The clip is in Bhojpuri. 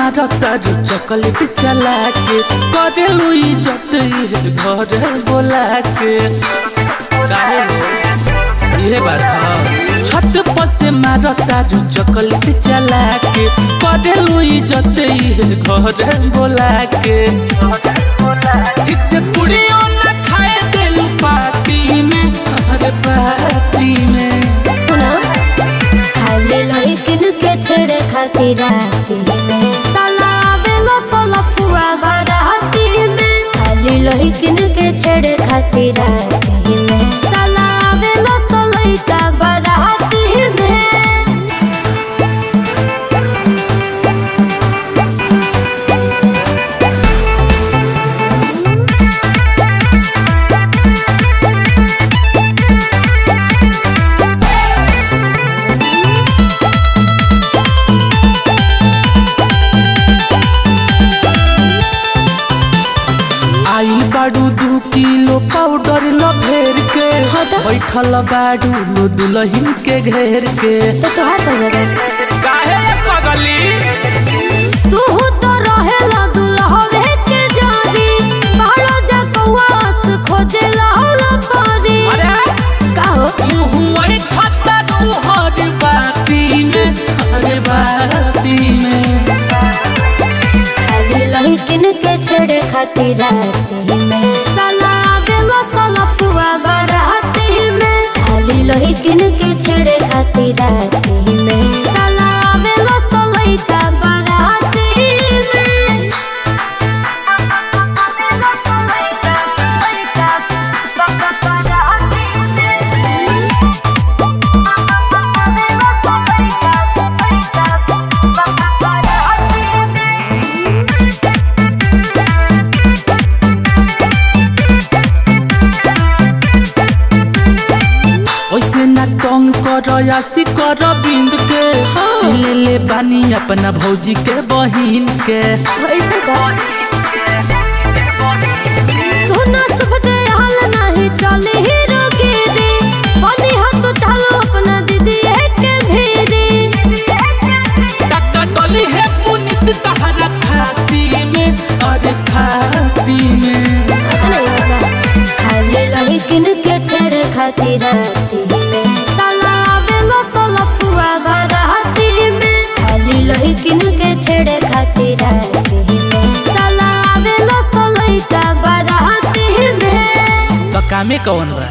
मारा तारू चॉकलेट चला के करेलू इज्जत है घर बोला के काहे हो ये बात है। छत पर से मारा तारू चॉकलेट चला के करेलू इज्जत है घर बोला के ठीक से पूड़ियों न खाए देलू पार्टी में अरे पार्टी में सुना खाली लड़किन के छेड़े खातिर राती में साला बेलो सोला फुआ बाराती में खाली लड़किन के छेड़े खातिर राती में साला बेलो सोला का बाराती में। आई बाडू 2 किलो पाउडर लो घेर के बैठल बाडू लो दुल्हन के घेर के तो तोहार का जगह काहे पगली तू तो रहेला दुल्हवे के जारी पहाड़ो जा कौवास खोजे लाला पारी अरे का हो मुहुई खत्ता तू हर बाती में हर बाती में खाली लड़किन के छेड़े खातिर राती में साला बेलो साला फुआ बाराती में खाली लड़किन के छेड़े खातिर राती में साला बेलो साला का बाराती में। ओइसे ना तंग कर आसी कर बिंद के चिले ले बानी अपना भौजी के बहिन के ऐसे का सोना सब दे हाल नहीं चले हीरो के रे बनी हो तो चलो अपना दीदी के भेरे टक्का डोली है पुनित तहरा खाती में अरे खाती में नहीं होगा खाली लड़किन के छेड़े खातिर राती में साला बेलो सोला फुआ बाराती में खाली लड़किन के छेड़े खातिर राती में साला बेलो सोला का बाराती में तो कामे कौन बा।